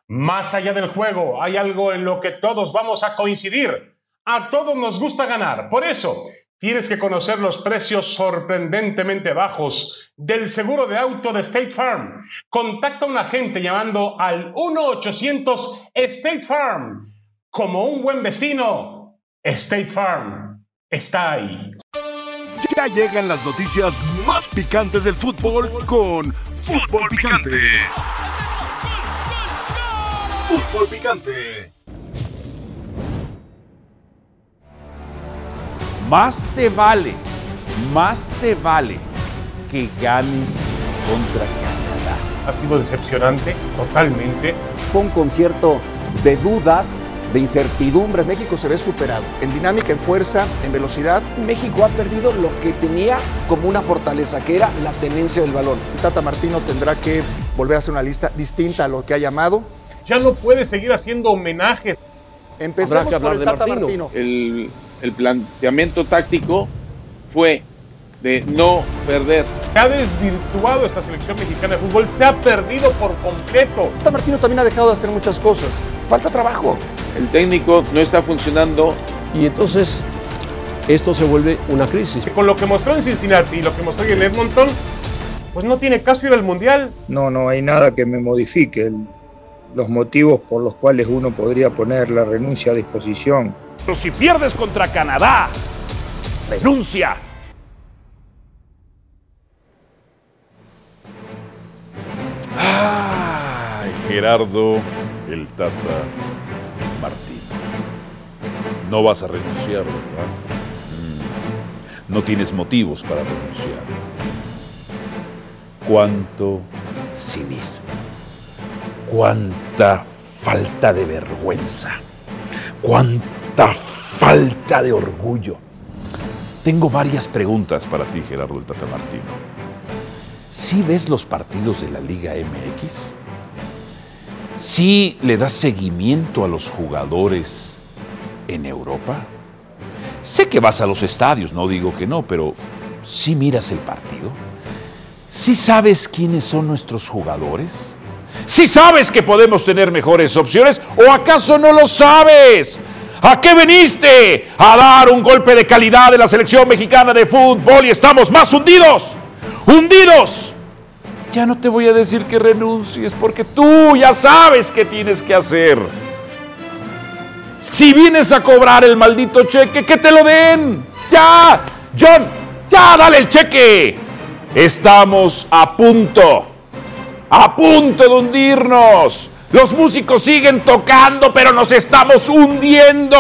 Más allá del juego, hay algo en lo que todos vamos a coincidir. A todos nos gusta ganar. Por eso, tienes que conocer los precios sorprendentemente bajos del seguro de auto de State Farm. Contacta a un agente llamando al 1-800 State Farm. Como un buen vecino, State Farm está ahí. Ya llegan las noticias más picantes del fútbol con Fútbol Picante. Fútbol Picante. Más te vale que ganes contra Canadá. Ha sido decepcionante, totalmente. Fue un concierto de dudas, de incertidumbres. México se ve superado en dinámica, en fuerza, en velocidad. México ha perdido lo que tenía como una fortaleza, que era la tenencia del balón. Tata Martino tendrá que volver a hacer una lista distinta a lo que ha llamado. Ya no puede seguir haciendo homenajes. Empecemos por el Tata Martino. El planteamiento táctico fue de no perder. Se ha desvirtuado esta selección mexicana de fútbol, se ha perdido por completo. Tata Martino también ha dejado de hacer muchas cosas. Falta trabajo. El técnico no está funcionando. Y entonces esto se vuelve una crisis. Con lo que mostró en Cincinnati y lo que mostró en Edmonton, pues no tiene caso ir al Mundial. No hay nada que me modifique los motivos por los cuales uno podría poner la renuncia a disposición. Pero si pierdes contra Canadá, renuncia. Ay, Gerardo el Tata Martino. No vas a renunciar, ¿verdad? No tienes motivos para renunciar. Cuánto cinismo. Cuánta falta de vergüenza. Cuánta falta de orgullo. Tengo varias preguntas para ti, Gerardo el Tata Martino. ¿Sí ves los partidos de la Liga MX? ¿Sí le das seguimiento a los jugadores en Europa? Sé que vas a los estadios, no digo que no, pero ¿sí miras el partido? ¿Sí sabes quiénes son nuestros jugadores? ¿Sí sabes que podemos tener mejores opciones o acaso no lo sabes? ¿A qué viniste? A dar un golpe de calidad de la selección mexicana de fútbol y estamos más hundidos. ¡Hundidos! Ya no te voy a decir que renuncies porque tú ya sabes qué tienes que hacer. Si vienes a cobrar el maldito cheque, que te lo den. ¡Ya! ¡John! ¡Ya dale el cheque! Estamos a punto de hundirnos. Los músicos siguen tocando, pero nos estamos hundiendo.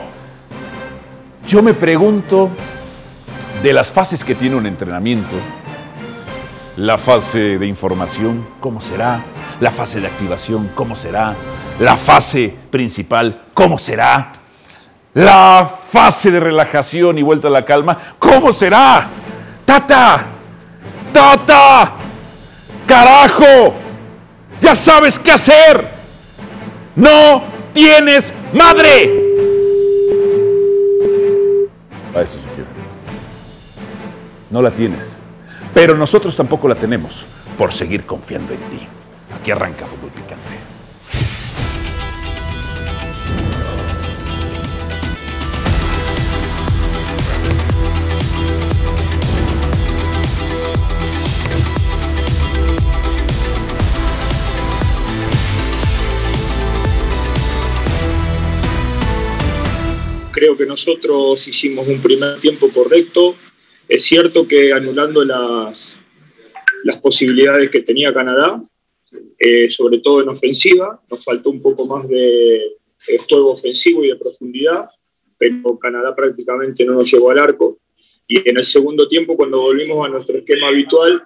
Yo me pregunto de las fases que tiene un entrenamiento. La fase de información, ¿cómo será? La fase de activación, ¿cómo será? La fase principal, ¿cómo será? La fase de relajación y vuelta a la calma, ¿cómo será? ¡Tata! ¡Carajo! ¡Ya sabes qué hacer! ¡No tienes madre! A eso sí quiero. No la tienes. Pero nosotros tampoco la tenemos por seguir confiando en ti. Aquí arranca Fútbol Picante. Creo que nosotros hicimos un primer tiempo correcto. Es cierto que anulando las posibilidades que tenía Canadá, sobre todo en ofensiva, nos faltó un poco más de juego ofensivo y de profundidad, pero Canadá prácticamente no nos llevó al arco. Y en el segundo tiempo, cuando volvimos a nuestro esquema habitual,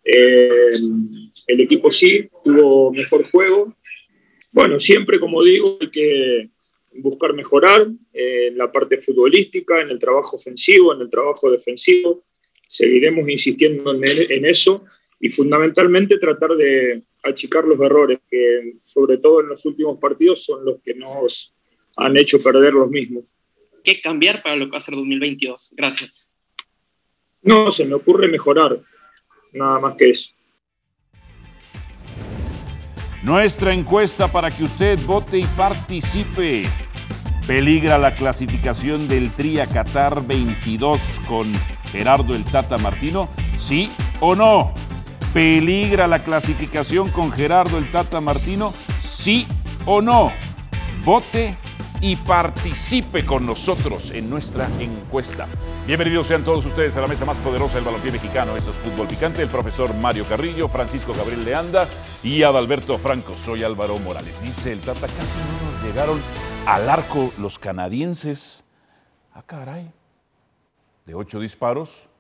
el equipo sí tuvo mejor juego. Bueno, siempre, como digo, hay que buscar mejorar en la parte futbolística, en el trabajo ofensivo, en el trabajo defensivo. Seguiremos insistiendo en eso y fundamentalmente tratar de achicar los errores que, sobre todo en los últimos partidos, son los que nos han hecho perder los mismos. ¿Qué cambiar para lo que va a ser 2022? Gracias. No, se me ocurre mejorar, nada más que eso. Nuestra encuesta para que usted vote y participe. ¿Peligra la clasificación del Tri a Qatar 22 con Gerardo el Tata Martino? ¿Sí o no? ¿Peligra la clasificación con Gerardo el Tata Martino? ¿Sí o no? Vote y participe con nosotros en nuestra encuesta. Bienvenidos sean todos ustedes a la mesa más poderosa del balompié mexicano. Esto es Fútbol Picante, el profesor Mario Carrillo, Francisco Gabriel de Anda y Adalberto Franco. Soy Álvaro Morales. Dice el Tata, casi no nos llegaron al arco los canadienses. Ah, caray. De 8 disparos,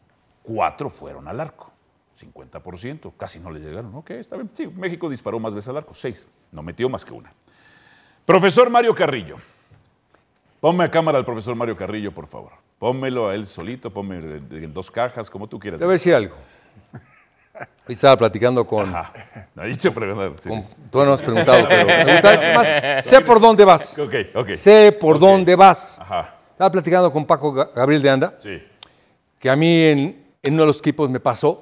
4 fueron al arco. 50%, casi no le llegaron. Ok, está bien. Sí, México disparó más veces al arco, 6. No metió más que una. Profesor Mario Carrillo. Ponme a cámara al profesor Mario Carrillo, por favor. Pónmelo a él solito, ponme en 2 cajas, como tú quieras. Te voy a decir algo. Hoy estaba platicando con... Ajá. No he dicho preguntar. Sí. Tú no has preguntado, pero me gusta más. Sé por dónde vas. Ok. Sé por dónde vas. Ajá. Estaba platicando con Paco Gabriel de Anda. Sí. Que a mí en uno de los equipos me pasó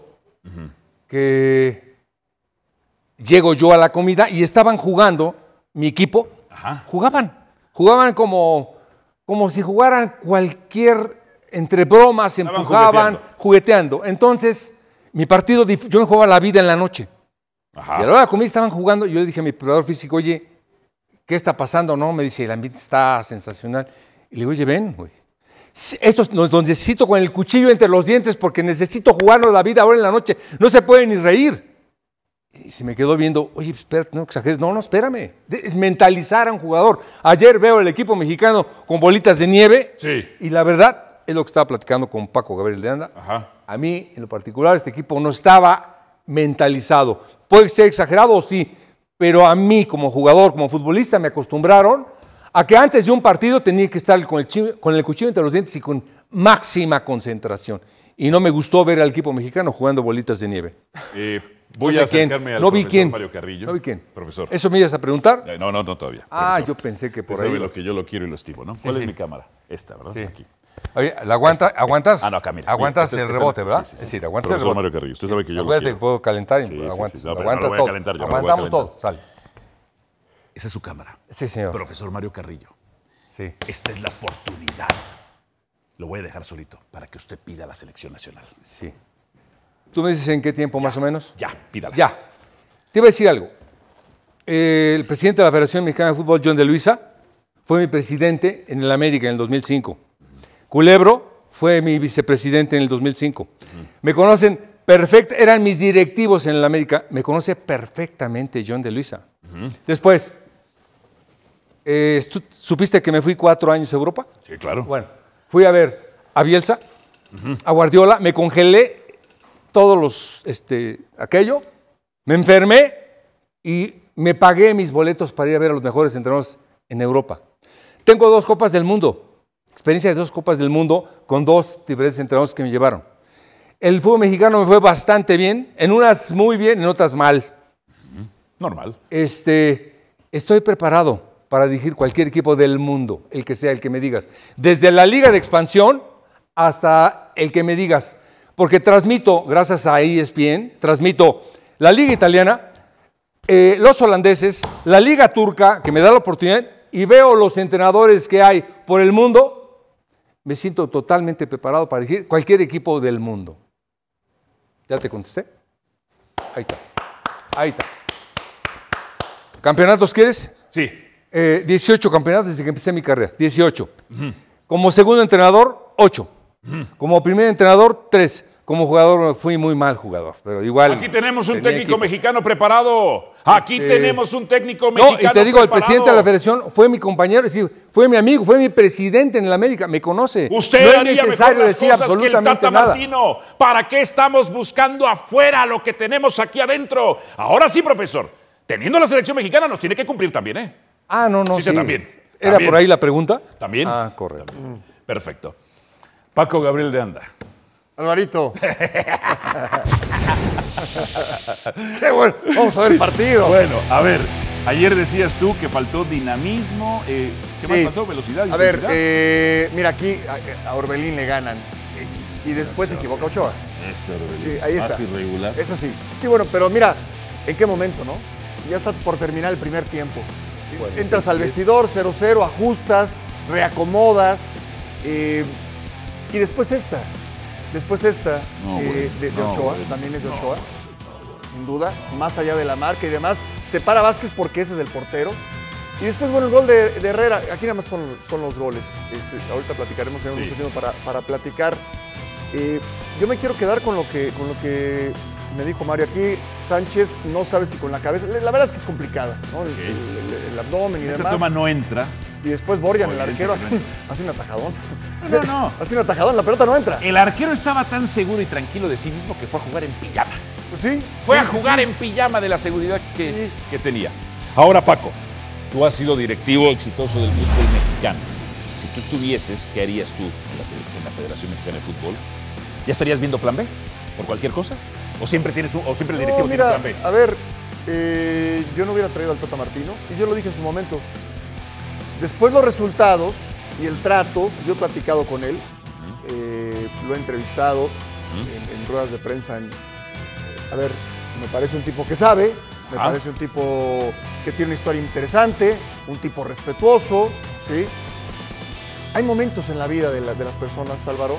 que llego yo a la comida y estaban jugando, mi equipo, jugaban como si jugaran cualquier, entre bromas, se empujaban, jugueteando. Entonces, mi partido, yo me jugaba la vida en la noche. Ajá. Y a la hora de la comida estaban jugando, y yo le dije a mi preparador físico, oye, ¿qué está pasando? No, me dice, el ambiente está sensacional. Y le digo, oye, ven, güey. Esto lo necesito con el cuchillo entre los dientes porque necesito jugarnos la vida ahora en la noche. No se puede ni reír. Y se me quedó viendo, oye, espérate, no exageres. No, espérame. Es mentalizar a un jugador. Ayer veo el equipo mexicano con bolitas de nieve. Sí. Y la verdad, es lo que estaba platicando con Paco Gabriel de Anda. Ajá. A mí, en lo particular, este equipo no estaba mentalizado. Puede ser exagerado, sí. Pero a mí, como jugador, como futbolista, me acostumbraron a que antes de un partido tenía que estar con el cuchillo entre los dientes y con máxima concentración. Y no me gustó ver al equipo mexicano jugando bolitas de nieve. Voy a acercarme al profesor Mario Carrillo. No vi quién. Profesor. ¿Eso me ibas a preguntar? No, todavía. Ah, profesor. yo pensé que por Usted ahí. sabe lo que yo lo quiero y lo estimo, ¿no? Sí, ¿Cuál sí. es mi cámara? Esta, ¿verdad? Sí. Aquí. Oye, ¿aguantas? Ah, no, acá, mira. Aguantas el rebote, ¿verdad? Sí. Es decir, aguantas profesor el rebote. Mario Carrillo, usted sabe que yo Acuérdate lo quiero. que puedo calentar y Sí, aguantas, no, pero aguantas no lo voy a todo. calentar, yo no lo voy a Aguantamos calentar. todo, sale. Esa es su cámara. Sí, señor. Profesor Mario Carrillo. Sí. Esta es la oportunidad. Lo voy a dejar solito para que usted pida la selección nacional. Sí. ¿Tú me dices en qué tiempo más o menos? Ya, pídala. Ya. Te iba a decir algo. El presidente de la Federación Mexicana de Fútbol, John de Luisa, fue mi presidente en el América en el 2005. Culebro fue mi vicepresidente en el 2005. Me conocen eran mis directivos en el América. Me conoce perfectamente John de Luisa. Después, ¿supiste que me fui 4 años a Europa? Sí, claro. Bueno, fui a ver a Bielsa, a Guardiola, me congelé todos los, aquello, me enfermé y me pagué mis boletos para ir a ver a los mejores entrenadores en Europa. Tengo 2 Copas del Mundo, experiencia de 2 Copas del Mundo con 2 diferentes entrenadores que me llevaron. El fútbol mexicano me fue bastante bien, en unas muy bien, en otras mal. Normal. Estoy preparado para dirigir cualquier equipo del mundo, el que sea, el que me digas. Desde la Liga de Expansión hasta el que me digas. Porque transmito, gracias a ESPN, transmito la Liga Italiana, los holandeses, la Liga Turca, que me da la oportunidad, y veo los entrenadores que hay por el mundo, me siento totalmente preparado para dirigir cualquier equipo del mundo. ¿Ya te contesté? Ahí está. Ahí está. ¿Campeonatos quieres? Sí. 18 campeonatos desde que empecé mi carrera. 18. Como segundo entrenador, 8. Como primer entrenador, 3. Como jugador, fui muy mal jugador, pero igual. Aquí tenemos un técnico mexicano preparado. Aquí tenemos un técnico mexicano preparado. No, y te digo, el presidente de la federación fue mi compañero, es decir, fue mi amigo, fue mi presidente en el América, me conoce. Usted no haría es necesario mejor las decir cosas que el absolutamente Tata nada. Martino. ¿Para qué estamos buscando afuera lo que tenemos aquí adentro? Ahora sí, profesor, teniendo la selección mexicana nos tiene que cumplir también, ¿eh? Ah, no, Sí, también. ¿Era También. por ahí la pregunta? También. Ah, correcto. También. Perfecto. Paco Gabriel de Anda. Alvarito. Qué bueno. Vamos a ver el partido. Bueno, a ver, ayer decías tú que faltó dinamismo. ¿Qué más faltó? Velocidad. A ver, intensidad. mira, aquí a Orbelín le ganan. Y después se equivoca Ochoa. Eso, Orbelín. Sí, ahí está. Más irregular. Es así. Sí, bueno, pero mira, ¿en qué momento, no? ya está por terminar el primer tiempo. Entras al vestidor, 0-0, ajustas, reacomodas, y después esta. De Ochoa, también es de Ochoa, sin duda, más allá de la marca y demás. Se para Vázquez porque ese es el portero. Y después, bueno, el gol de Herrera, aquí nada más son los goles. Ahorita platicaremos, tenemos mucho tiempo para platicar. Yo me quiero quedar con lo que me dijo Mario. Aquí Sánchez no sabe si con la cabeza, la verdad es que es complicada, ¿no? El abdomen y demás. Esa toma no entra. Y después Borjan, el arquero, hace un atajadón. No. Hace un atajadón, la pelota no entra. El arquero estaba tan seguro y tranquilo de sí mismo que fue a jugar en pijama. Pues sí. Fue a jugar en pijama de la seguridad que tenía. Ahora, Paco, tú has sido directivo exitoso del fútbol mexicano. Si tú estuvieses, ¿qué harías tú en la Federación Mexicana de Fútbol? ¿Ya estarías viendo plan B por cualquier cosa? ¿O siempre el directivo tiene plan B? A ver, yo no hubiera traído al Tata Martino, y yo lo dije en su momento. Después los resultados y el trato, yo he platicado con él, lo he entrevistado en ruedas de prensa. A ver, me parece un tipo que sabe, me parece un tipo que tiene una historia interesante, un tipo respetuoso, ¿sí? Hay momentos en la vida de las personas, Álvaro,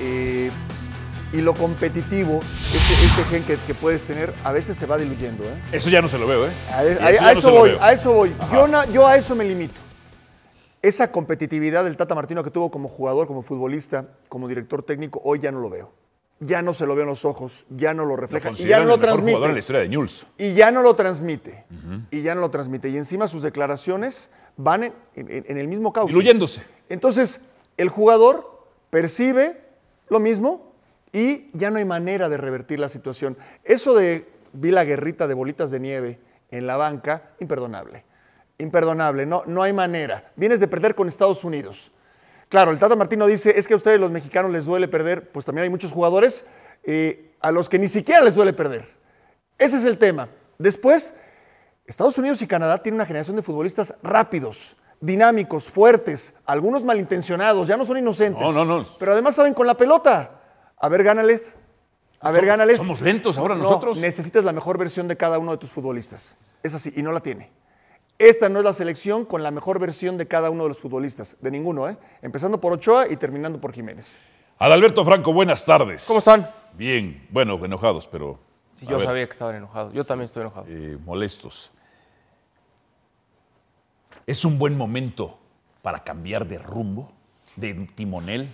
y lo competitivo, ese gen que puedes tener, a veces se va diluyendo. Eso ya no se lo veo, A eso voy. Yo a eso me limito. Esa competitividad del Tata Martino que tuvo como jugador, como futbolista, como director técnico, hoy ya no lo veo. Ya no se lo veo en los ojos, ya no lo refleja y ya no lo transmite. Jugador en la historia de Newell's. Y ya no lo transmite. Y encima sus declaraciones van en el mismo cauce. Diluyéndose. Entonces, el jugador percibe lo mismo y ya no hay manera de revertir la situación. Eso de vi la guerrita de bolitas de nieve en la banca, imperdonable. Imperdonable, no hay manera. Vienes de perder con Estados Unidos. Claro, el Tata Martino dice, es que a ustedes los mexicanos les duele perder, pues también hay muchos jugadores a los que ni siquiera les duele perder. Ese es el tema. Después, Estados Unidos y Canadá tienen una generación de futbolistas rápidos, dinámicos, fuertes, algunos malintencionados, ya no son inocentes. No. Pero además saben con la pelota. A ver, gánales. Gánales. Somos lentos ahora nosotros. Necesitas la mejor versión de cada uno de tus futbolistas. Es así, y no la tiene. Esta no es la selección con la mejor versión de cada uno de los futbolistas, de ninguno, empezando por Ochoa y terminando por Jiménez. Adalberto Franco, buenas tardes. ¿Cómo están? Bien, bueno, enojados, pero... Sí, yo sabía que estaban enojados, yo también estoy enojado. Molestos. ¿Es un buen momento para cambiar de rumbo, de timonel?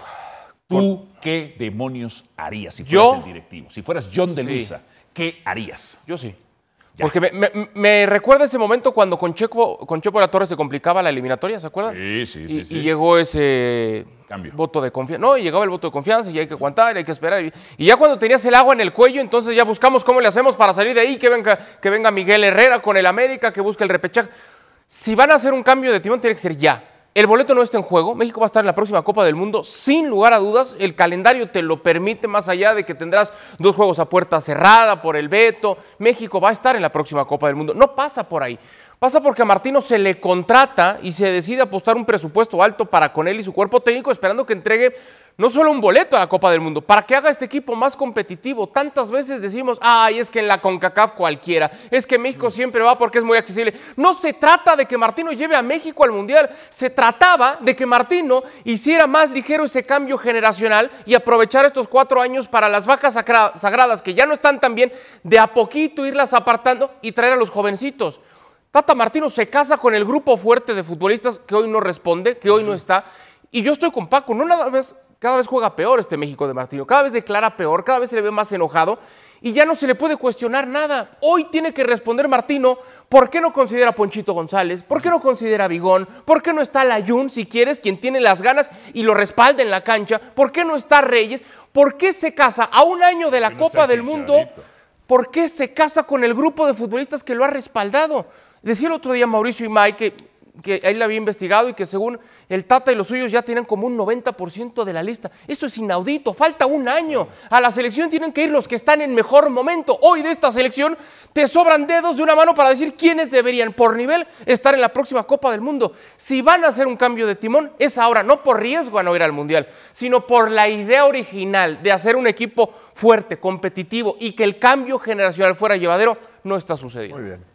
¿Tú qué demonios harías si fueras el directivo? Si fueras John de Luisa, ¿qué harías? Yo sí. Ya. Porque me recuerda ese momento cuando con Chepo de la Torre se complicaba la eliminatoria, ¿se acuerdan? Sí. Y llegó ese voto de confianza. No, y llegaba el voto de confianza y hay que aguantar, hay que esperar. Y ya cuando tenías el agua en el cuello, entonces ya buscamos cómo le hacemos para salir de ahí, que venga Miguel Herrera con el América, que busque el repechaje. Si van a hacer un cambio de timón, tiene que ser ya. El boleto no está en juego. México va a estar en la próxima Copa del Mundo, sin lugar a dudas. El calendario te lo permite, más allá de que tendrás 2 juegos a puerta cerrada por el veto. México va a estar en la próxima Copa del Mundo. No pasa por ahí. Pasa porque a Martino se le contrata y se decide apostar un presupuesto alto para con él y su cuerpo técnico, esperando que entregue no solo un boleto a la Copa del Mundo, para que haga este equipo más competitivo. Tantas veces decimos, es que en la CONCACAF cualquiera, es que México siempre va porque es muy accesible. No se trata de que Martino lleve a México al Mundial, se trataba de que Martino hiciera más ligero ese cambio generacional y aprovechar estos 4 años para las vacas sagradas que ya no están tan bien, de a poquito irlas apartando y traer a los jovencitos. Tata Martino se casa con el grupo fuerte de futbolistas que hoy no responde, que hoy no está, y yo estoy con Paco, cada vez juega peor este México de Martino, cada vez declara peor, cada vez se le ve más enojado y ya no se le puede cuestionar nada. Hoy tiene que responder Martino, ¿por qué no considera a Ponchito González? ¿Por qué no considera a Vigón? ¿Por qué no está Layún, si quieres, quien tiene las ganas y lo respalda en la cancha? ¿Por qué no está Reyes? ¿Por qué se casa a un año de la Copa del Mundo? ¿Por qué se casa con el grupo de futbolistas que lo ha respaldado? Decía el otro día Mauricio Imay que él la había investigado y que según el Tata y los suyos ya tienen como un 90% de la lista. Eso es inaudito, falta un año. A la selección tienen que ir los que están en mejor momento. Hoy de esta selección te sobran dedos de una mano para decir quiénes deberían por nivel estar en la próxima Copa del Mundo. Si van a hacer un cambio de timón, es ahora, no por riesgo a no ir al Mundial, sino por la idea original de hacer un equipo fuerte, competitivo y que el cambio generacional fuera llevadero, no está sucediendo. Muy bien.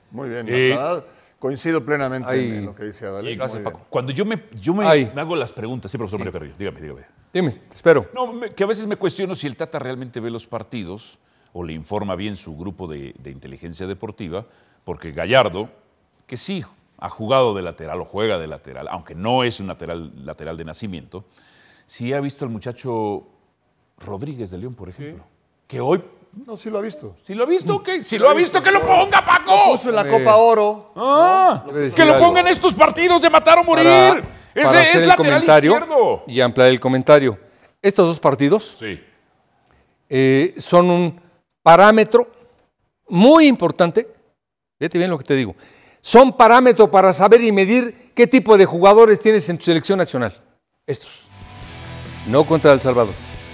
Muy bien, la verdad, coincido plenamente en lo que dice Adal. Gracias, Paco. Cuando yo me hago las preguntas, sí, profesor Mario Carrillo, dígame. Dime, te espero. No, que a veces me cuestiono si el Tata realmente ve los partidos o le informa bien su grupo de inteligencia deportiva, porque Gallardo, que sí ha jugado de lateral o juega de lateral, aunque no es un lateral de nacimiento, sí ha visto al muchacho Rodríguez de León, por ejemplo, que hoy... No, sí lo ha visto. ¿Sí lo ha visto? Ok. Si lo ha visto, que lo ponga, Paco. Lo puso en la Copa Oro. Que lo ponga en estos partidos de matar o morir. Ese es lateral izquierdo. Y ampliar el comentario. Estos dos partidos son un parámetro muy importante. Fíjate bien lo que te digo. Son parámetros para saber y medir qué tipo de jugadores tienes en tu selección nacional. Estos. No contra El Salvador.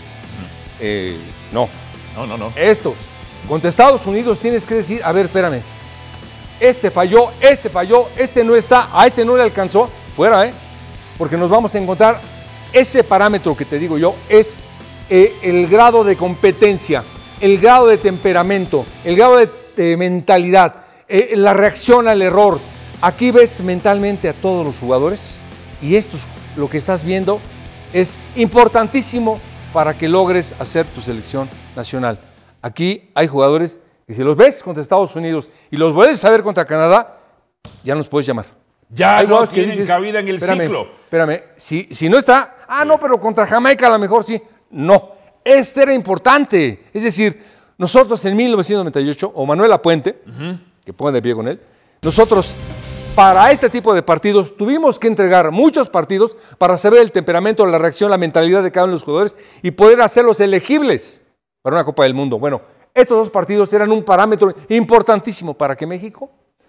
No. Estos. Contra Estados Unidos tienes que decir, a ver, espérame. Este falló, este no está, a este no le alcanzó. Fuera, porque nos vamos a encontrar ese parámetro que te digo yo, es el grado de competencia, el grado de temperamento, el grado de mentalidad, la reacción al error. Aquí ves mentalmente a todos los jugadores y esto, lo que estás viendo, es importantísimo para que logres hacer tu selección nacional. Aquí hay jugadores que si los ves contra Estados Unidos y los vuelves a ver contra Canadá, ya nos puedes llamar. Ya no tienen cabida en el ciclo. Espérame, si no está, no, pero contra Jamaica a lo mejor sí. No, este era importante. Es decir, nosotros en 1998, o Manuel Apuente, que pongan de pie con él, nosotros para este tipo de partidos tuvimos que entregar muchos partidos para saber el temperamento, la reacción, la mentalidad de cada uno de los jugadores y poder hacerlos elegibles para una Copa del Mundo. Bueno, estos dos partidos eran un parámetro importantísimo para que México,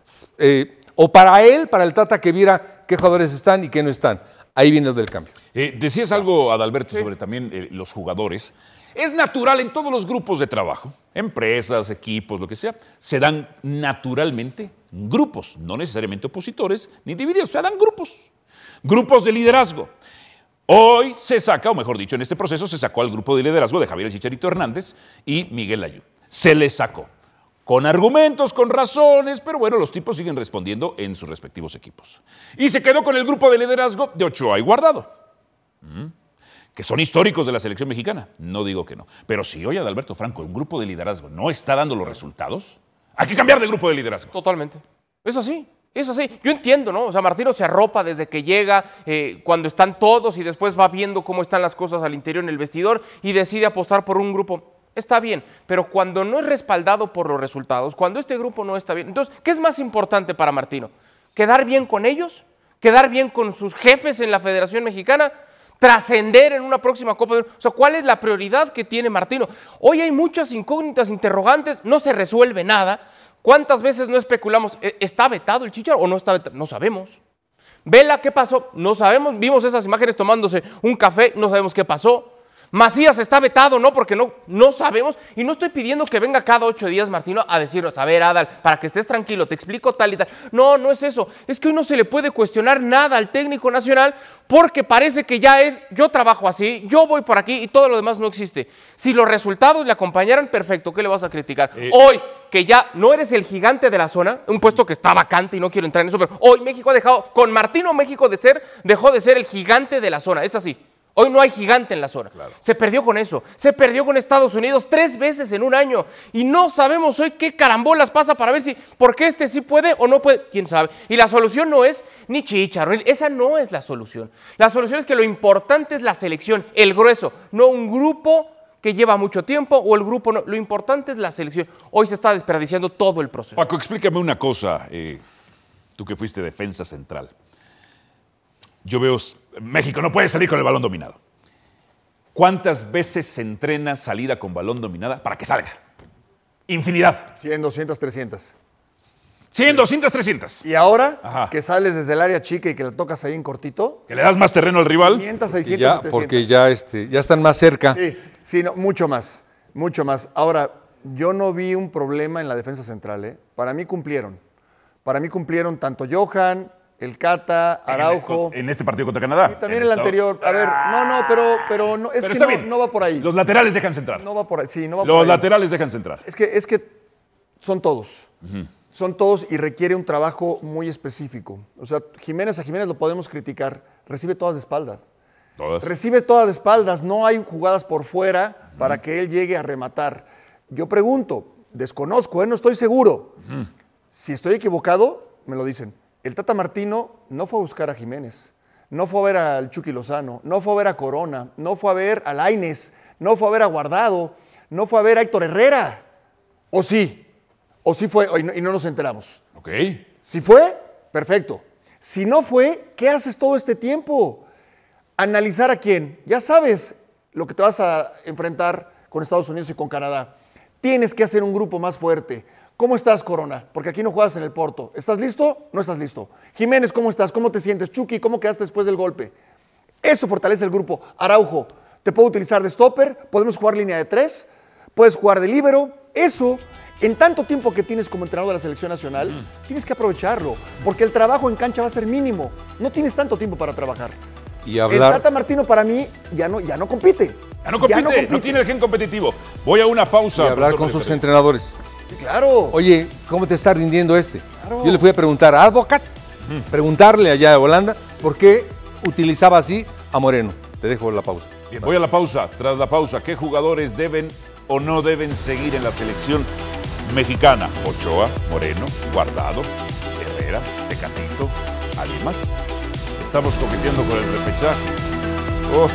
o para él, para el Tata, que viera qué jugadores están y qué no están. Ahí viene lo del cambio. Decías algo, Adalberto, sobre también los jugadores. Es natural en todos los grupos de trabajo, empresas, equipos, lo que sea, se dan naturalmente grupos, no necesariamente opositores ni divididos, se dan grupos de liderazgo. Hoy se saca, o mejor dicho, en este proceso se sacó al grupo de liderazgo de Javier El Chicharito Hernández y Miguel Layún. Se les sacó. Con argumentos, con razones, pero bueno, los tipos siguen respondiendo en sus respectivos equipos. Y se quedó con el grupo de liderazgo de Ochoa y Guardado, que son históricos de la selección mexicana. No digo que no. Pero si hoy Adalberto Franco, un grupo de liderazgo, no está dando los resultados, hay que cambiar de grupo de liderazgo. Totalmente. Es así. Es así. Yo entiendo, ¿no? O sea, Martino se arropa desde que llega, cuando están todos y después va viendo cómo están las cosas al interior en el vestidor y decide apostar por un grupo. Está bien, pero cuando no es respaldado por los resultados, cuando este grupo no está bien, entonces, ¿qué es más importante para Martino? ¿Quedar bien con ellos? ¿Quedar bien con sus jefes en la Federación Mexicana? ¿Trascender en una próxima Copa? O sea, ¿cuál es la prioridad que tiene Martino? Hoy hay muchas incógnitas, interrogantes, no se resuelve nada. ¿Cuántas veces no especulamos? ¿Está vetado el Chicharo o no está vetado? No sabemos. Vela, ¿qué pasó? No sabemos. Vimos esas imágenes tomándose un café, no sabemos qué pasó. Macías está vetado, ¿no? Porque no sabemos. Y no estoy pidiendo que venga cada 8 días Martino a decirnos, a ver, Adal, para que estés tranquilo, te explico tal y tal. No, no es eso. Es que hoy no se le puede cuestionar nada al técnico nacional porque parece que ya es, yo trabajo así, yo voy por aquí y todo lo demás no existe. Si los resultados le acompañaran, perfecto, ¿qué le vas a criticar? Hoy, que ya no eres el gigante de la zona, un puesto que está vacante y no quiero entrar en eso, pero hoy México ha dejado, con Martino México dejó de ser el gigante de la zona, es así. Hoy no hay gigante en la zona. Claro. Se perdió con eso. Se perdió con Estados Unidos 3 veces en un año. Y no sabemos hoy qué carambolas pasa para ver si, por qué este sí puede o no puede. ¿Quién sabe? Y la solución no es ni Chicharo. Esa no es la solución. La solución es que lo importante es la selección, el grueso, no un grupo que lleva mucho tiempo o el grupo no. Lo importante es la selección. Hoy se está desperdiciando todo el proceso. Paco, explícame una cosa. Tú que fuiste defensa central. Yo veo, México no puede salir con el balón dominado. ¿Cuántas veces se entrena salida con balón dominada para que salga? Infinidad. 100, 200, 300. 100, 200, 300. Y ahora, que sales desde el área chica y que la tocas ahí en cortito. Que le das más terreno al rival. 500, 600, ya, 700. Porque ya están más cerca. Sí, no, mucho más. Ahora, yo no vi un problema en la defensa central. Para mí cumplieron. Para mí cumplieron tanto Johan, el Cata, Araujo. En este partido contra Canadá. Y también el anterior. A ver, pero no, es que no va por ahí. Los laterales dejan centrar. No va por ahí, sí, no va por ahí. Los laterales dejan centrar. Es que son todos. Son todos y requiere un trabajo muy específico. O sea, a Jiménez lo podemos criticar, recibe todas de espaldas. Todas. Recibe todas de espaldas, no hay jugadas por fuera para que él llegue a rematar. Yo pregunto, desconozco, no estoy seguro. Si estoy equivocado, me lo dicen. El Tata Martino no fue a buscar a Jiménez, no fue a ver al Chucky Lozano, no fue a ver a Corona, no fue a ver a Lainez, no fue a ver a Guardado, no fue a ver a Héctor Herrera. ¿O sí? ¿O sí fue? Y no nos enteramos. Ok. Si fue, perfecto. Si no fue, ¿qué haces todo este tiempo? Analizar a quién. Ya sabes lo que te vas a enfrentar con Estados Unidos y con Canadá. Tienes que hacer un grupo más fuerte. ¿Cómo estás, Corona? Porque aquí no juegas en el Porto. ¿Estás listo? No estás listo. Jiménez, ¿cómo estás? ¿Cómo te sientes? Chucky, ¿cómo quedaste después del golpe? Eso fortalece el grupo. Araujo, te puedo utilizar de stopper, podemos jugar línea de 3, puedes jugar de líbero. Eso, en tanto tiempo que tienes como entrenador de la selección nacional, tienes que aprovecharlo, porque el trabajo en cancha va a ser mínimo. No tienes tanto tiempo para trabajar. Y hablar... El Tata Martino para mí ya no compite. Ya no compite, no tiene el gen competitivo. Voy a una pausa. Y hablar con sus entrenadores. Sí, claro. Oye, ¿cómo te está rindiendo este? Claro. Yo le fui a preguntar a Advocat, preguntarle allá de Holanda, por qué utilizaba así a Moreno. Te dejo la pausa. Bien, voy a la pausa. Tras la pausa, ¿qué jugadores deben o no deben seguir en la selección mexicana? Ochoa, Moreno, Guardado, Herrera, Tecatito, ¿alguien más? Estamos coqueteando con el repechaje. Oh.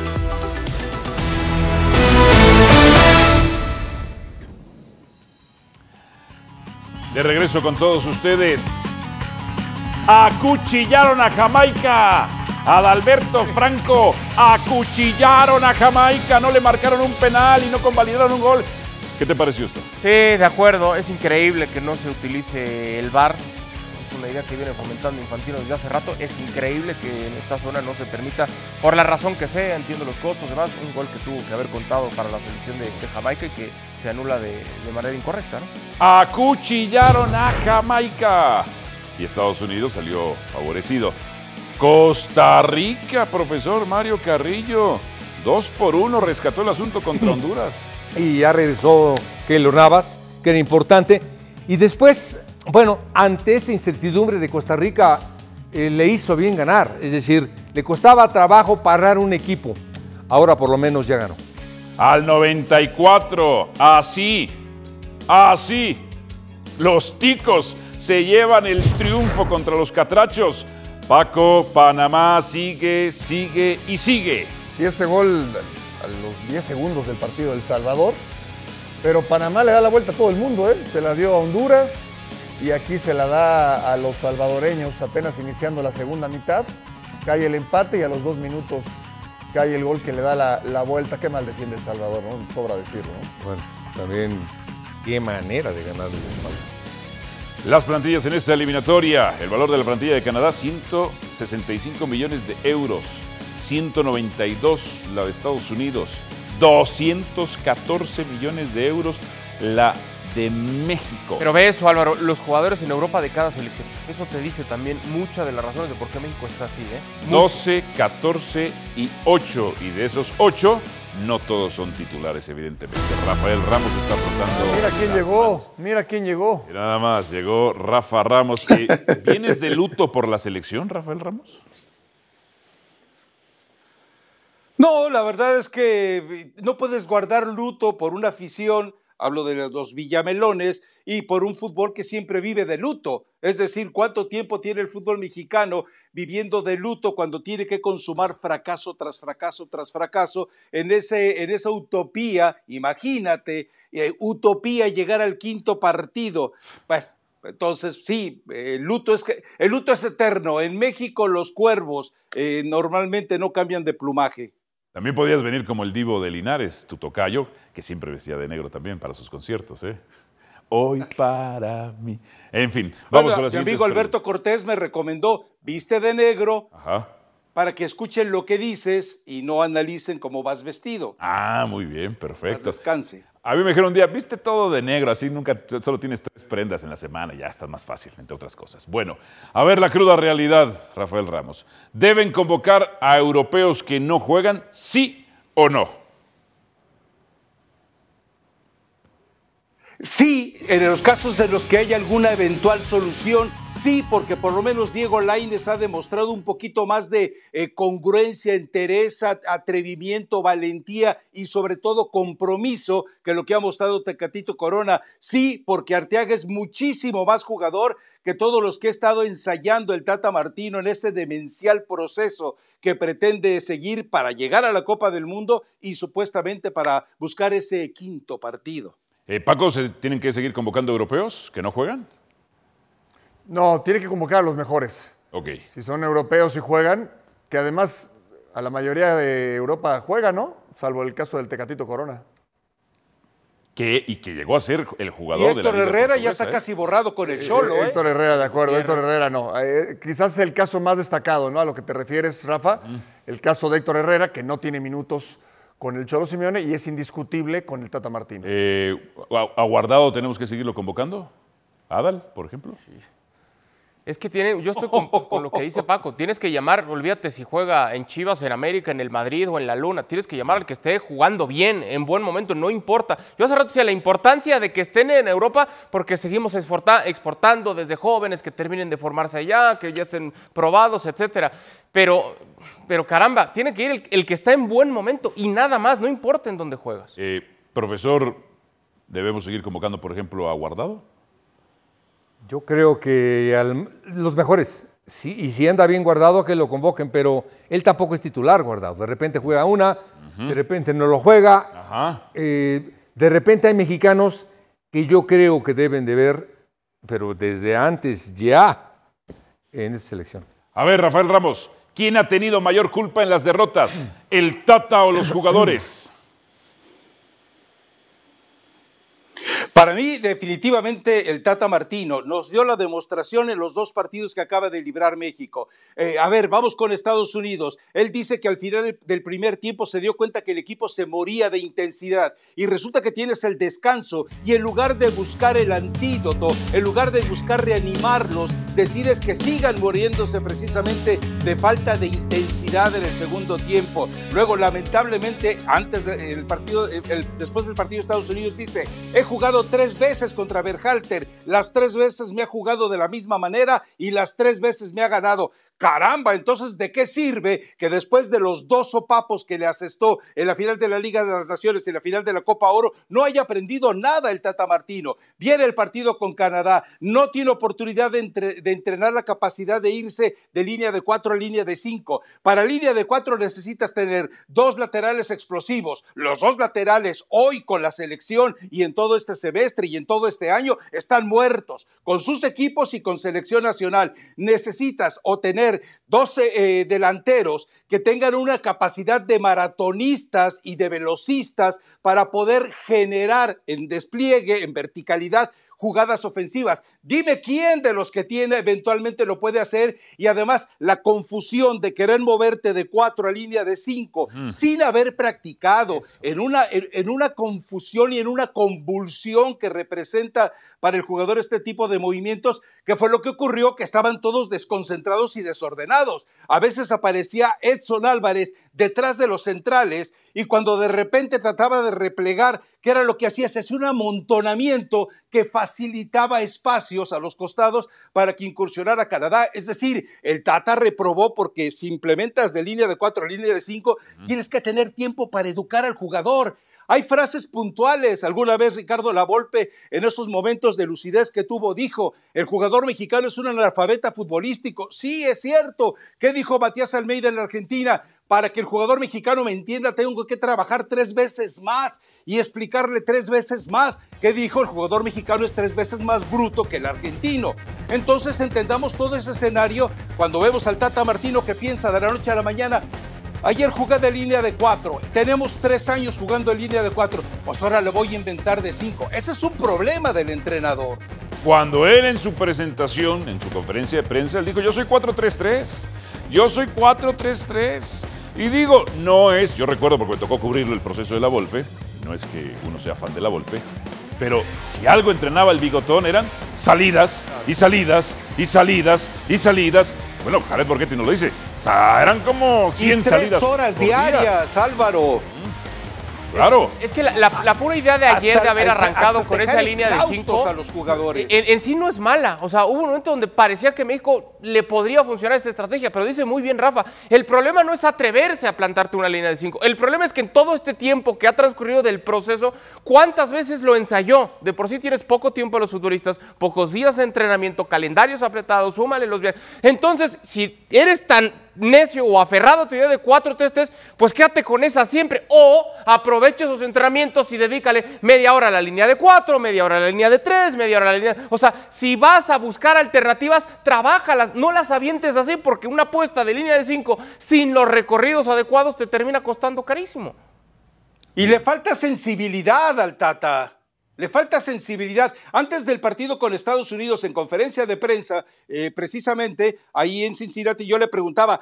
De regreso con todos ustedes. Acuchillaron a Jamaica. Adalberto Franco. Acuchillaron a Jamaica. No le marcaron un penal y no convalidaron un gol. ¿Qué te pareció esto? Sí, de acuerdo. Es increíble que no se utilice el VAR. Es una idea que viene fomentando Infantino desde hace rato. Es increíble que en esta zona no se permita, por la razón que sea, entiendo los costos, demás, un gol que tuvo que haber contado para la selección de Jamaica y que se anula de manera incorrecta, ¿no? Acuchillaron a Jamaica. Y Estados Unidos salió favorecido. Costa Rica, profesor Mario Carrillo. 2-1, rescató el asunto contra Honduras. Y ya regresó Keylor Navas, que era importante. Y después, bueno, ante esta incertidumbre de Costa Rica, le hizo bien ganar. Es decir, le costaba trabajo parar un equipo. Ahora por lo menos ya ganó. Al 94, así, los ticos se llevan el triunfo contra los catrachos. Paco, Panamá sigue y sigue. Sí, este gol a los 10 segundos del partido del Salvador, pero Panamá le da la vuelta a todo el mundo, ¿eh? Se la dio a Honduras y aquí se la da a los salvadoreños apenas iniciando la segunda mitad. Cae el empate y a los 2 minutos cae el gol que le da la vuelta. Qué mal defiende El Salvador, ¿no? Sobra decirlo, ¿no? Bueno, también qué manera de ganar el Salvador. Las plantillas en esta eliminatoria. El valor de la plantilla de Canadá, 165 millones de euros. 192 la de Estados Unidos. 214 millones de euros la de México. Pero ve eso, Álvaro, los jugadores en Europa de cada selección. Eso te dice también muchas de las razones de por qué México está así, ¿eh? 12, 14 y 8. Y de esos 8, no todos son titulares, evidentemente. Rafael Ramos está afrontando. Mira quién llegó, mira quién llegó. Y nada más, llegó Rafa Ramos. ¿Vienes de luto por la selección, Rafael Ramos? No, la verdad es que no puedes guardar luto por una afición, hablo de los villamelones, y por un fútbol que siempre vive de luto. Es decir, ¿cuánto tiempo tiene el fútbol mexicano viviendo de luto cuando tiene que consumar fracaso tras fracaso tras fracaso en esa utopía? Imagínate, utopía llegar al quinto partido. Bueno, entonces sí, el luto es eterno. En México los cuervos normalmente no cambian de plumaje. También podías venir como el divo de Linares, tu tocayo, que siempre vestía de negro también para sus conciertos, ¿eh? Hoy para mí. En fin, vamos con la siguiente. Mi amigo Alberto Cortés me recomendó, viste de negro, ajá, para que escuchen lo que dices y no analicen cómo vas vestido. Ah, muy bien, perfecto. Descanse. A mí me dijeron un día, viste todo de negro, así nunca, solo tienes 3 prendas en la semana, ya está más fácil, entre otras cosas. Bueno, a ver la cruda realidad, Rafael Ramos. ¿Deben convocar a europeos que no juegan, sí o no? Sí, en los casos en los que haya alguna eventual solución, sí, porque por lo menos Diego Lainez ha demostrado un poquito más de congruencia, entereza, atrevimiento, valentía y sobre todo compromiso que lo que ha mostrado Tecatito Corona. Sí, porque Arteaga es muchísimo más jugador que todos los que ha estado ensayando el Tata Martino en este demencial proceso que pretende seguir para llegar a la Copa del Mundo y supuestamente para buscar ese quinto partido. Paco, ¿se tienen que seguir convocando europeos que no juegan? No, tiene que convocar a los mejores. Ok. Si son europeos y juegan, que además a la mayoría de Europa juega, ¿no? Salvo el caso del Tecatito Corona. Y que llegó a ser el jugador y de la Héctor Herrera ya está casi borrado con el Cholo. Héctor Herrera, de acuerdo. Héctor Herrera no. Quizás es el caso más destacado, ¿no? A lo que te refieres, Rafa. El caso de Héctor Herrera, que no tiene minutos con el Cholo Simeone y es indiscutible con el Tata Martino. ¿A Guardado tenemos que seguirlo convocando? ¿Adal, por ejemplo? Sí. Es que yo estoy con lo que dice Paco. Tienes que llamar, olvídate si juega en Chivas, en América, en el Madrid o en la Luna. Tienes que llamar al que esté jugando bien, en buen momento, no importa. Yo hace rato decía la importancia de que estén en Europa porque seguimos exportando desde jóvenes que terminen de formarse allá, que ya estén probados, etcétera. Pero caramba, tiene que ir el que está en buen momento y nada más, no importa en dónde juegas. Profesor, ¿debemos seguir convocando, por ejemplo, a Guardado? Yo creo que los mejores, sí, y si anda bien Guardado, que lo convoquen, pero él tampoco es titular Guardado. De repente juega una, de repente no lo juega. De repente hay mexicanos que yo creo que deben de ver, pero desde antes ya, en esa selección. A ver, Rafael Ramos, ¿quién ha tenido mayor culpa en las derrotas? ¿El Tata o los jugadores? Para mí, definitivamente, el Tata Martino nos dio la demostración en los dos partidos que acaba de librar México. A ver, vamos con Estados Unidos. Él dice que al final del primer tiempo se dio cuenta que el equipo se moría de intensidad y resulta que tienes el descanso y en lugar de buscar el antídoto, en lugar de buscar reanimarlos, decides que sigan muriéndose precisamente de falta de intensidad en el segundo tiempo. Luego, lamentablemente, después del partido de Estados Unidos dice: he jugado 3 veces contra Berhalter, las 3 veces me ha jugado de la misma manera y las 3 veces me ha ganado. Caramba, entonces, ¿de qué sirve que después de los 2 sopapos que le asestó en la final de la Liga de las Naciones y en la final de la Copa Oro, no haya aprendido nada el Tata Martino? Viene el partido con Canadá, no tiene oportunidad de entrenar la capacidad de irse de línea de 4 a línea de 5. Para línea de 4 necesitas tener 2 laterales explosivos. Los 2 laterales hoy con la selección y en todo este semestre y en todo este año están muertos con sus equipos y con selección nacional. Necesitas o tener 12 delanteros que tengan una capacidad de maratonistas y de velocistas para poder generar en despliegue, en verticalidad, jugadas ofensivas. Dime quién de los que tiene eventualmente lo puede hacer, y además la confusión de querer moverte de 4 a línea de 5 sin haber practicado, en una confusión y en una convulsión que representa para el jugador este tipo de movimientos, que fue lo que ocurrió, que estaban todos desconcentrados y desordenados. A veces aparecía Edson Álvarez detrás de los centrales y cuando de repente trataba de replegar, ¿qué era lo que hacía? Se hacía un amontonamiento que facilitaba espacios a los costados para que incursionara Canadá. Es decir, el Tata reprobó porque si implementas de línea de 4 a línea de 5, tienes que tener tiempo para educar al jugador. Hay frases puntuales. Alguna vez Ricardo Lavolpe, en esos momentos de lucidez que tuvo, dijo: el jugador mexicano es un analfabeta futbolístico. Sí, es cierto. ¿Qué dijo Matías Almeida en la Argentina? Para que el jugador mexicano me entienda, tengo que trabajar 3 veces más y explicarle 3 veces más. ¿Qué dijo? El jugador mexicano es 3 veces más bruto que el argentino. Entonces entendamos todo ese escenario cuando vemos al Tata Martino que piensa de la noche a la mañana: ayer jugué de línea de 4, tenemos 3 años jugando en línea de 4, pues ahora le voy a inventar de 5. Ese es un problema del entrenador. Cuando él en su presentación, en su conferencia de prensa, él dijo: yo soy 4-3-3, yo soy 4-3-3. Y digo, no es, yo recuerdo porque me tocó cubrirlo el proceso de Lavolpe, no es que uno sea fan de Lavolpe, pero si algo entrenaba el bigotón eran salidas y salidas y salidas y salidas. Bueno, Jared Borghetti nos lo dice, eran como 100 salidas. 3 horas diarias, Álvaro. Claro. Es que la pura idea de ayer de haber arrancado con esa línea de 5 a los jugadores. En sí no es mala. O sea, hubo un momento donde parecía que México le podría funcionar esta estrategia, pero dice muy bien Rafa, el problema no es atreverse a plantarte una línea de 5. El problema es que en todo este tiempo que ha transcurrido del proceso, ¿cuántas veces lo ensayó? De por sí tienes poco tiempo a los futbolistas, pocos días de entrenamiento, calendarios apretados, súmale los viajes. Entonces, si eres tan necio o aferrado a tu idea de 4-3-3, pues quédate con esa siempre, o aprovecha esos entrenamientos y dedícale media hora a la línea de 4, media hora a la línea de 3, media hora a la línea... O sea, si vas a buscar alternativas, trabájalas, no las avientes así, porque una apuesta de línea de 5 sin los recorridos adecuados te termina costando carísimo. Y le falta sensibilidad al Tata. Le falta sensibilidad. Antes del partido con Estados Unidos, en conferencia de prensa, precisamente ahí en Cincinnati, yo le preguntaba,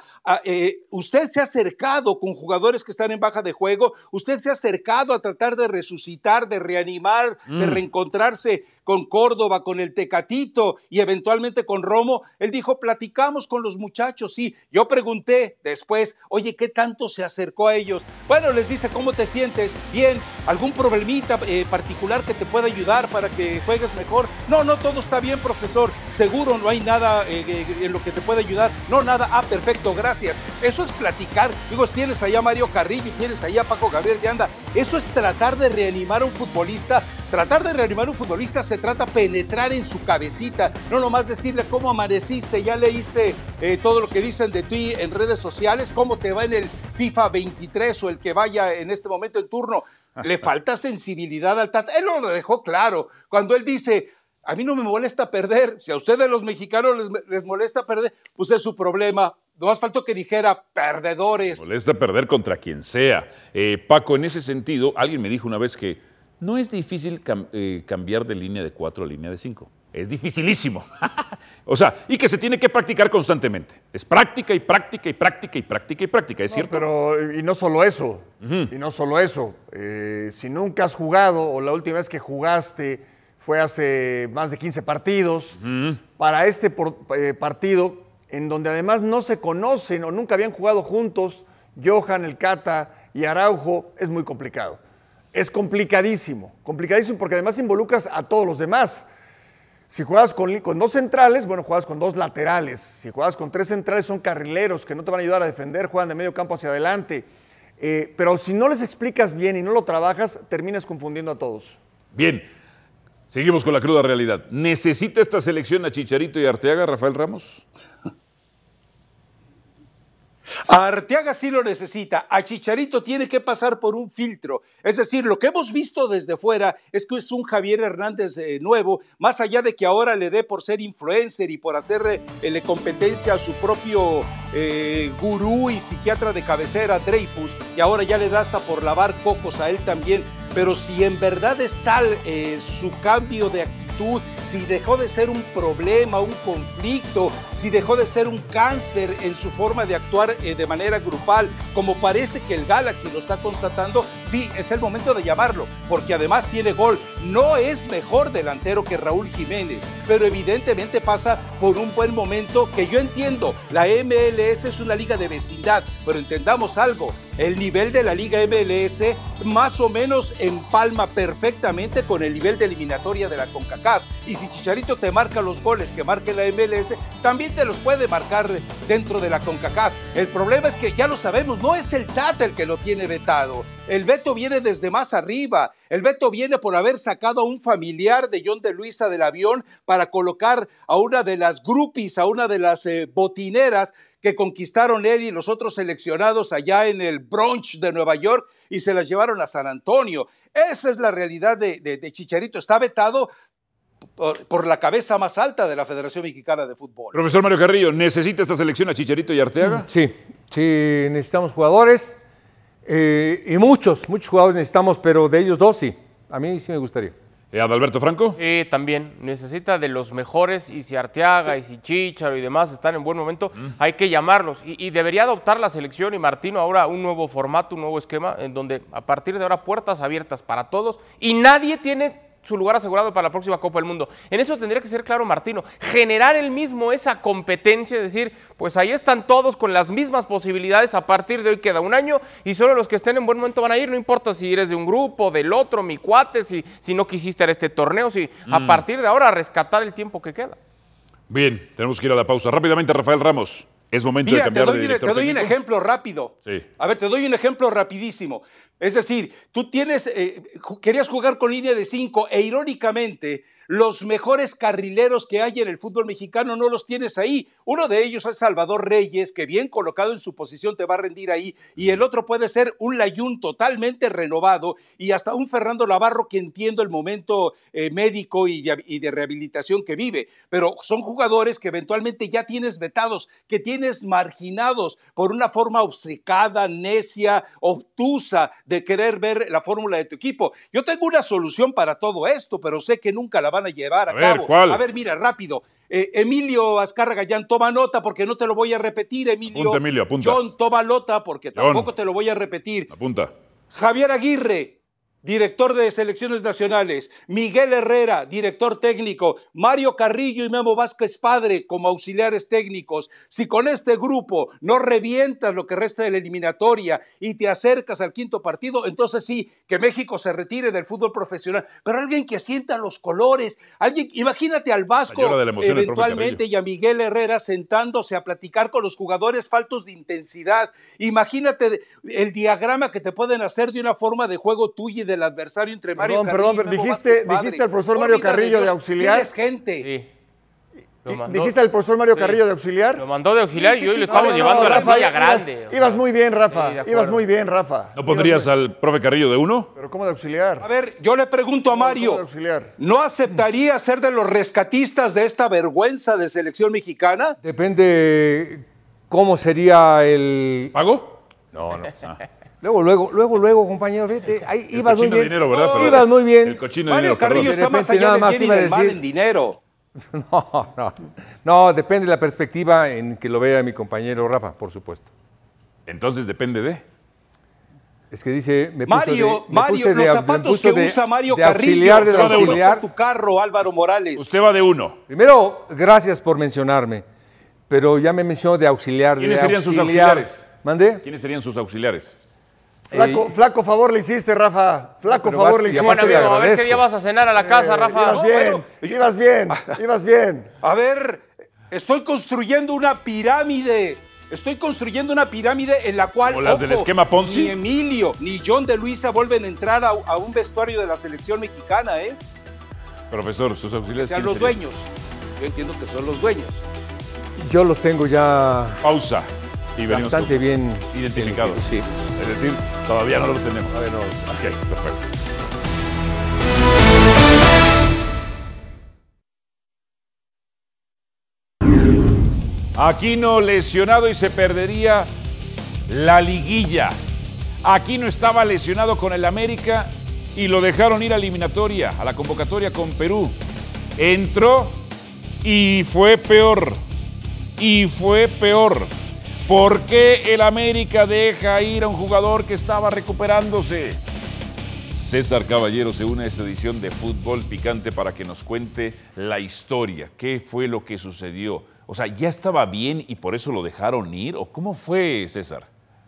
¿usted se ha acercado con jugadores que están en baja de juego? ¿Usted se ha acercado a tratar de resucitar, de reanimar, de reencontrarse con Córdoba, con el Tecatito y eventualmente con Romo? Él dijo, platicamos con los muchachos, sí. Yo pregunté después, oye, ¿qué tanto se acercó a ellos? Bueno, les dice, ¿cómo te sientes? Bien. ¿Algún problemita particular que te pueda ayudar para que juegues mejor? No, todo está bien, profesor. Seguro no hay nada en lo que te pueda ayudar. No, nada. Ah, perfecto, gracias. Eso es platicar. Digo, tienes allá a Mario Carrillo y tienes allá a Paco Gabriel de Anda. Eso es tratar de reanimar a un futbolista. Tratar de reanimar a un futbolista se trata de penetrar en su cabecita. No nomás decirle cómo amaneciste, ya leíste todo lo que dicen de ti en redes sociales, cómo te va en el FIFA 23 o el que vaya en este momento en turno. Le falta sensibilidad al Tata. Él lo dejó claro. Cuando él dice, a mí no me molesta perder. Si a ustedes los mexicanos les molesta perder, pues es su problema. No más faltó que dijera perdedores. Molesta perder contra quien sea. Paco, en ese sentido, alguien me dijo una vez que no es difícil cambiar de línea de 4 a línea de 5. Es dificilísimo. O sea, y que se tiene que practicar constantemente. Es práctica y práctica y práctica y práctica y práctica, ¿es cierto? Pero, y no solo eso, y no solo eso. Si nunca has jugado, o la última vez que jugaste fue hace más de 15 partidos, para este partido, en donde además no se conocen o nunca habían jugado juntos, Johan, el Cata y Araujo, es muy complicado. Es complicadísimo porque además involucras a todos los demás. Si juegas con 2 centrales, bueno, juegas con 2 laterales. Si juegas con 3 centrales, son carrileros que no te van a ayudar a defender, juegan de medio campo hacia adelante. Pero si no les explicas bien y no lo trabajas, terminas confundiendo a todos. Bien, seguimos con la cruda realidad. ¿Necesita esta selección a Chicharito y Arteaga, Rafael Ramos? A Arteaga sí lo necesita, a Chicharito tiene que pasar por un filtro, es decir, lo que hemos visto desde fuera es que es un Javier Hernández nuevo, más allá de que ahora le dé por ser influencer y por hacerle competencia a su propio gurú y psiquiatra de cabecera, Dreyfus, y ahora ya le da hasta por lavar cocos a él también, pero si en verdad es tal su cambio de actitud, si dejó de ser un problema, un conflicto, si dejó de ser un cáncer en su forma de actuar de manera grupal, como parece que el Galaxy lo está constatando, sí, es el momento de llamarlo, porque además tiene gol. No es mejor delantero que Raúl Jiménez, pero evidentemente pasa por un buen momento que yo entiendo. La MLS es una liga de vecindad, pero entendamos algo, el nivel de la Liga MLS más o menos empalma perfectamente con el nivel de eliminatoria de la CONCACAF. Y si Chicharito te marca los goles que marque la MLS, también te los puede marcar dentro de la CONCACAF. El problema es que ya lo sabemos, no es el Tata el que lo tiene vetado. El veto viene desde más arriba. El veto viene por haber sacado a un familiar de John de Luisa del avión para colocar a una de las groupies, a una de las botineras que conquistaron él y los otros seleccionados allá en el Bronx de Nueva York y se las llevaron a San Antonio. Esa es la realidad de Chicharito. Está vetado por la cabeza más alta de la Federación Mexicana de Fútbol. Profesor Mario Carrillo, ¿necesita esta selección a Chicharito y Arteaga? Sí, necesitamos jugadores y muchos jugadores necesitamos, pero de ellos 2 sí. A mí sí me gustaría. ¿Adalberto Franco? También necesita de los mejores, y si Arteaga y si Chícharo y demás están en buen momento, hay que llamarlos. Y debería adoptar la selección y Martino ahora un nuevo formato, un nuevo esquema, en donde a partir de ahora puertas abiertas para todos y nadie tiene su lugar asegurado para la próxima Copa del Mundo. En eso tendría que ser claro Martino, generar él mismo esa competencia, es decir, pues ahí están todos con las mismas posibilidades, a partir de hoy queda un año y solo los que estén en buen momento van a ir, no importa si eres de un grupo, del otro, mi cuate, si no quisiste ir a este torneo, a partir de ahora rescatar el tiempo que queda. Bien, tenemos que ir a la pausa. Rápidamente, Rafael Ramos. Es momento de cambiar de director te doy técnico. un ejemplo rápido. Sí. A ver, te doy un ejemplo rapidísimo. Es decir, tú querías jugar con línea de 5 e irónicamente los mejores carrileros que hay en el fútbol mexicano no los tienes ahí. Uno de ellos es Salvador Reyes, que bien colocado en su posición te va a rendir ahí, y el otro puede ser un Layún totalmente renovado, y hasta un Fernando Navarro que entiendo el momento médico y de rehabilitación que vive, pero son jugadores que eventualmente ya tienes vetados, que tienes marginados por una forma obcecada, necia, obtusa de querer ver la fórmula de tu equipo. Yo tengo una solución para todo esto, pero sé que nunca la van a llevar a cabo. ¿Cuál? A ver, mira, rápido. Emilio Azcárraga Gallán, toma nota porque no te lo voy a repetir, Emilio. Apunta, Emilio, apunta. John, toma nota porque tampoco te lo voy a repetir. Apunta. Javier Aguirre, director de selecciones nacionales. Miguel Herrera, director técnico. Mario Carrillo y Memo Vázquez Padre como auxiliares técnicos. Si con este grupo no revientas lo que resta de la eliminatoria y te acercas al quinto partido, entonces sí, que México se retire del fútbol profesional. Pero alguien que sienta los colores, imagínate al Vasco eventualmente y a Miguel Herrera sentándose a platicar con los jugadores faltos de intensidad. Imagínate el diagrama que te pueden hacer de una forma de juego tuya y del adversario entre Mario Carrillo. Perdón, dijiste al profesor Mario Carrillo de auxiliar. Tienes gente. Sí. ¿Dijiste al profesor Mario Carrillo de auxiliar? Lo mandó de auxiliar y hoy lo estamos llevando a la silla grande. Ibas muy bien, Rafa. Ibas muy bien, Rafa. ¿No pondrías al profe Carrillo de uno? ¿Pero cómo de auxiliar? A ver, yo le pregunto a Mario, ¿no aceptaría ser de los rescatistas de esta vergüenza de selección mexicana? Depende cómo sería el... ¿Pago? No. Luego, compañero, vete. Ahí El ibas muy cochino bien. dinero, ¿verdad? Ibas muy bien. El cochino Mario dinero, Carrillo perdón. está más allá del bien y del mal en dinero. No, depende de la perspectiva en que lo vea mi compañero Rafa, por supuesto. Entonces depende de... Es que dice... Mario, los zapatos que usa Mario Carrillo. Carrillo, los auxiliar tu carro, Álvaro Morales. Usted va de uno. Primero, gracias por mencionarme, pero ya me mencionó de auxiliar. ¿Quiénes serían sus auxiliares? ¿Mandé? ¿Quiénes serían sus auxiliares? Flaco favor le hiciste, Rafa. Flaco favor le hiciste. Bueno, amigo, a ver qué día vas a cenar a la casa, Rafa. Ibas bien. A ver, estoy construyendo una pirámide. En la cual, ¿O las del esquema Ponzi? Ni Emilio ni John de Luisa vuelven a entrar a un vestuario de la selección mexicana, ¿eh? Profesor, sus auxiliares. Que sean los dueños. Yo entiendo que son los dueños. Yo los tengo ya... Pausa. Y venimos bastante bien identificados. Sí. Es decir, todavía no los tenemos. A ver, no. Ok, perfecto. Aquino lesionado y se perdería la liguilla. Aquino estaba lesionado con el América y lo dejaron ir a eliminatoria, a la convocatoria con Perú. Entró y fue peor. ¿Por qué el América deja ir a un jugador que estaba recuperándose? César Caballero se une a esta edición de Fútbol Picante para que nos cuente la historia. ¿Qué fue lo que sucedió? O sea, ¿ya estaba bien y por eso lo dejaron ir? ¿O cómo fue, César?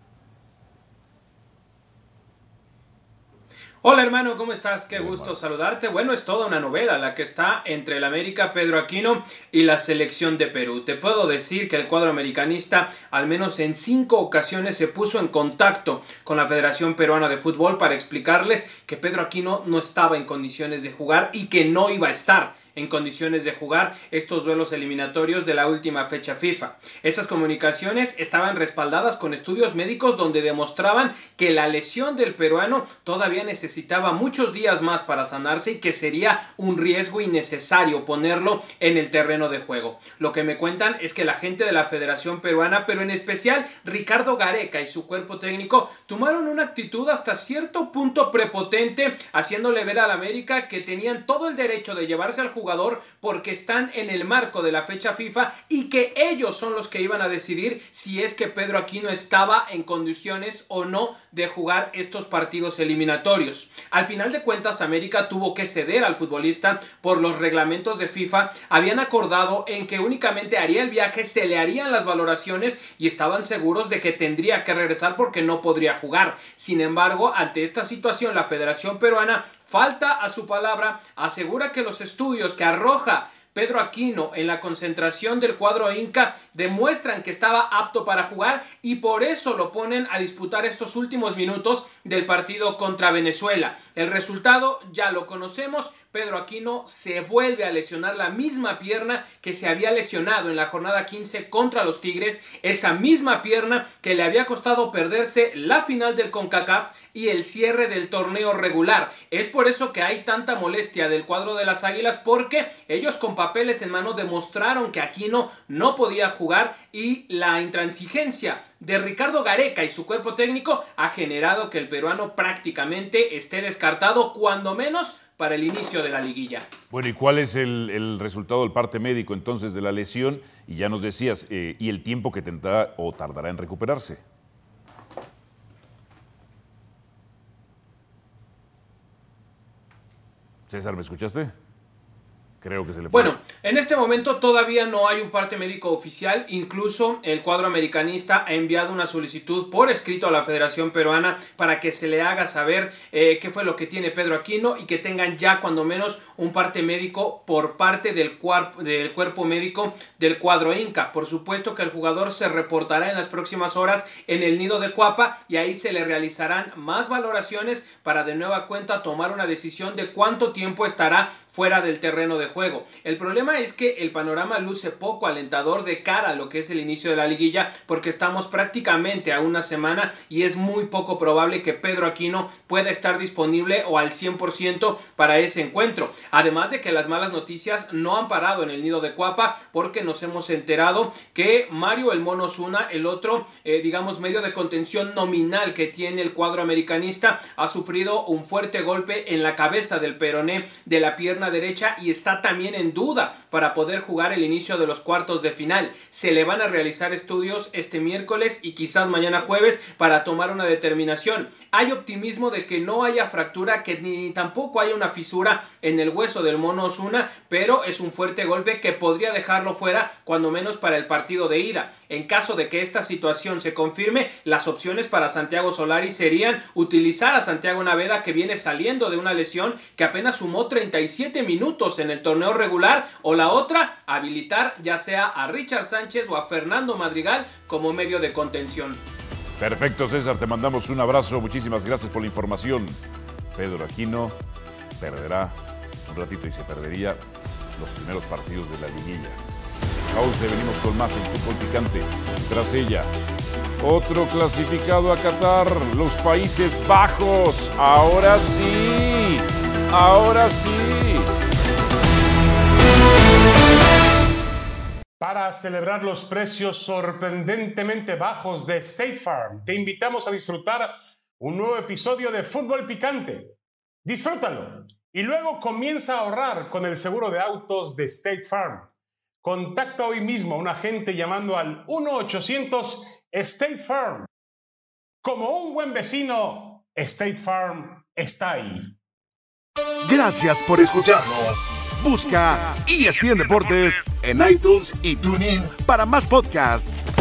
Hola hermano, ¿cómo estás? Qué gusto saludarte. Bueno, es toda una novela la que está entre el América, Pedro Aquino y la selección de Perú. Te puedo decir que el cuadro americanista al menos en 5 ocasiones se puso en contacto con la Federación Peruana de Fútbol para explicarles que Pedro Aquino no estaba en condiciones de jugar y que no iba a estar en condiciones de jugar estos duelos eliminatorios de la última fecha FIFA. Esas comunicaciones estaban respaldadas con estudios médicos donde demostraban que la lesión del peruano todavía necesitaba muchos días más para sanarse y que sería un riesgo innecesario ponerlo en el terreno de juego. Lo que me cuentan es que la gente de la Federación Peruana, pero en especial Ricardo Gareca y su cuerpo técnico, tomaron una actitud hasta cierto punto prepotente, haciéndole ver al América que tenían todo el derecho de llevarse al jugador jugador porque están en el marco de la fecha FIFA y que ellos son los que iban a decidir si es que Pedro Aquino estaba en condiciones o no de jugar estos partidos eliminatorios. Al final de cuentas, América tuvo que ceder al futbolista por los reglamentos de FIFA. Habían acordado en que únicamente haría el viaje, se le harían las valoraciones y estaban seguros de que tendría que regresar porque no podría jugar. Sin embargo, ante esta situación, la Federación Peruana falta a su palabra, asegura que los estudios que arroja Pedro Aquino en la concentración del cuadro Inca demuestran que estaba apto para jugar y por eso lo ponen a disputar estos últimos minutos del partido contra Venezuela. El resultado ya lo conocemos. Pedro Aquino se vuelve a lesionar la misma pierna que se había lesionado en la jornada 15 contra los Tigres, esa misma pierna que le había costado perderse la final del CONCACAF y el cierre del torneo regular. Es por eso que hay tanta molestia del cuadro de las Águilas, porque ellos con papeles en mano demostraron que Aquino no podía jugar y la intransigencia de Ricardo Gareca y su cuerpo técnico ha generado que el peruano prácticamente esté descartado, cuando menos para el inicio de la liguilla. Bueno, ¿y cuál es el resultado del parte médico entonces de la lesión? Y ya nos decías, ¿y el tiempo que tendrá o tardará en recuperarse? César, ¿me escuchaste? Creo que se le fue. Bueno, en este momento todavía no hay un parte médico oficial. Incluso el cuadro americanista ha enviado una solicitud por escrito a la Federación Peruana para que se le haga saber qué fue lo que tiene Pedro Aquino y que tengan ya cuando menos un parte médico por parte del cuerpo médico del cuadro Inca. Por supuesto que el jugador se reportará en las próximas horas en el nido de Cuapa y ahí se le realizarán más valoraciones para de nueva cuenta tomar una decisión de cuánto tiempo estará fuera del terreno de juego. El problema es que el panorama luce poco alentador de cara a lo que es el inicio de la liguilla, porque estamos prácticamente a una semana y es muy poco probable que Pedro Aquino pueda estar disponible o al 100% para ese encuentro. Además de que las malas noticias no han parado en el nido de Cuapa, porque nos hemos enterado que Mario El Mono Osuna, el otro medio de contención nominal que tiene el cuadro americanista, ha sufrido un fuerte golpe en la cabeza del peroné de la pierna derecha y está también en duda para poder jugar el inicio de los cuartos de final. Se le van a realizar estudios este miércoles y quizás mañana jueves para tomar una determinación. Hay optimismo de que no haya fractura, que ni tampoco haya una fisura en el hueso del Mono Osuna, pero es un fuerte golpe que podría dejarlo fuera cuando menos para el partido de ida. En caso de que esta situación se confirme, las opciones para Santiago Solari serían utilizar a Santiago Naveda, que viene saliendo de una lesión que apenas sumó 37 minutos en el torneo regular, o la otra, habilitar ya sea a Richard Sánchez o a Fernando Madrigal como medio de contención. Perfecto, César, te mandamos un abrazo, muchísimas gracias por la información. Pedro Aquino perderá un ratito y se perdería los primeros partidos de la liguilla. Pausa, venimos con más en Fútbol Picante. Tras ella, otro clasificado a Qatar, los Países Bajos. Ahora sí, ahora sí. Para celebrar los precios sorprendentemente bajos de State Farm, te invitamos a disfrutar un nuevo episodio de Fútbol Picante. Disfrútalo y luego comienza a ahorrar con el seguro de autos de State Farm. Contacta hoy mismo a un agente llamando al 1-800-STATE FARM. Como un buen vecino, State Farm está ahí. Gracias por escucharnos. Busca ESPN Deportes en iTunes y TuneIn para más podcasts.